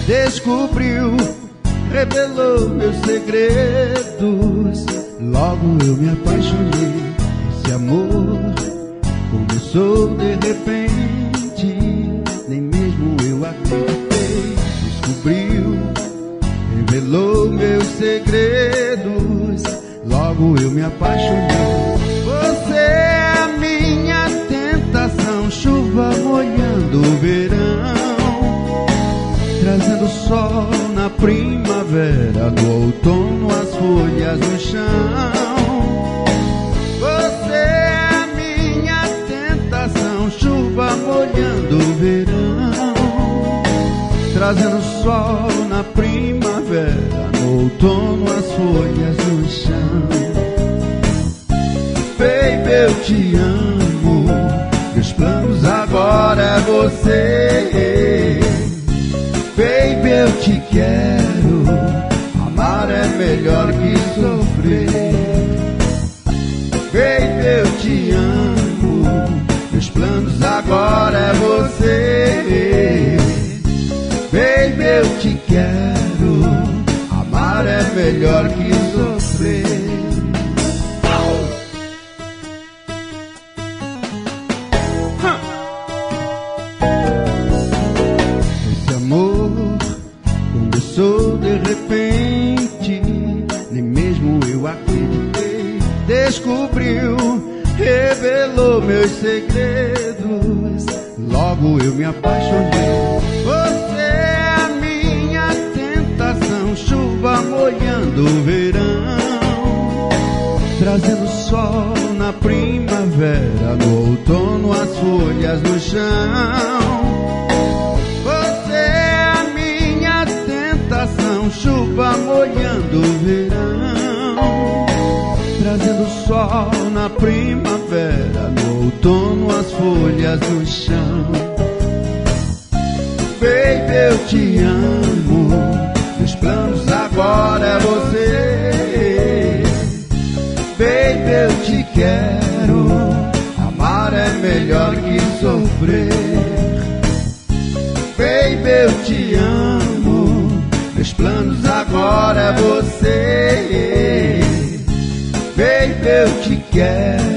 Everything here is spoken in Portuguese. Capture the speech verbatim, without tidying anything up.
descobriu, revelou meus segredos. Logo eu me apaixonei. Esse amor começou de repente, nem mesmo eu acreditei. Descobriu, revelou meus segredos. Logo eu me apaixonei. Você é a minha tentação, chuva molhando o verão, trazendo sol na primavera, no outono as folhas no chão. Você é a minha tentação, chuva molhando o verão, trazendo sol na primavera, no outono as folhas no chão. Baby, eu te amo, meus planos agora é você. Baby, eu te quero, amar é melhor que sofrer. Baby, eu te amo, meus planos agora é você. Baby, eu te quero, amar é melhor que sofrer. Esse amor começou de repente, nem mesmo eu acreditei. Descobriu, revelou meus segredos. Logo eu me apaixonei. Você é a minha tentação, chuva molhando o verão, trazendo sol na primavera, no outono as folhas no chão. Você é a minha tentação, chuva molhando o verão, trazendo sol na primavera, no outono as folhas no chão. Baby, eu te amo, meus planos agora é você. Baby, eu te quero, amar é melhor que sofrer. Baby, eu te amo, meus planos agora é você. Baby, eu te quero,